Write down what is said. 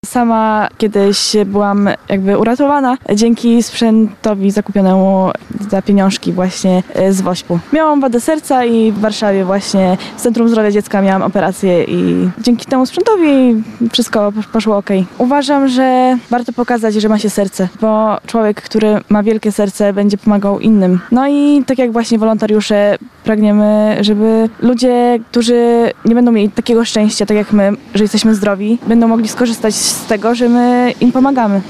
Sama kiedyś byłam jakby uratowana dzięki sprzętowi zakupionemu za pieniążki właśnie z WOŚP-u. Miałam wadę serca i w Warszawie właśnie w Centrum Zdrowia Dziecka miałam operację i dzięki temu sprzętowi wszystko poszło ok. Uważam, że warto pokazać, że ma się serce, bo człowiek, który ma wielkie serce, będzie pomagał innym. No i tak jak właśnie wolontariusze, pragniemy, żeby ludzie, którzy nie będą mieli takiego szczęścia, tak jak my, że jesteśmy zdrowi, będą mogli skorzystać z tego, że my im pomagamy.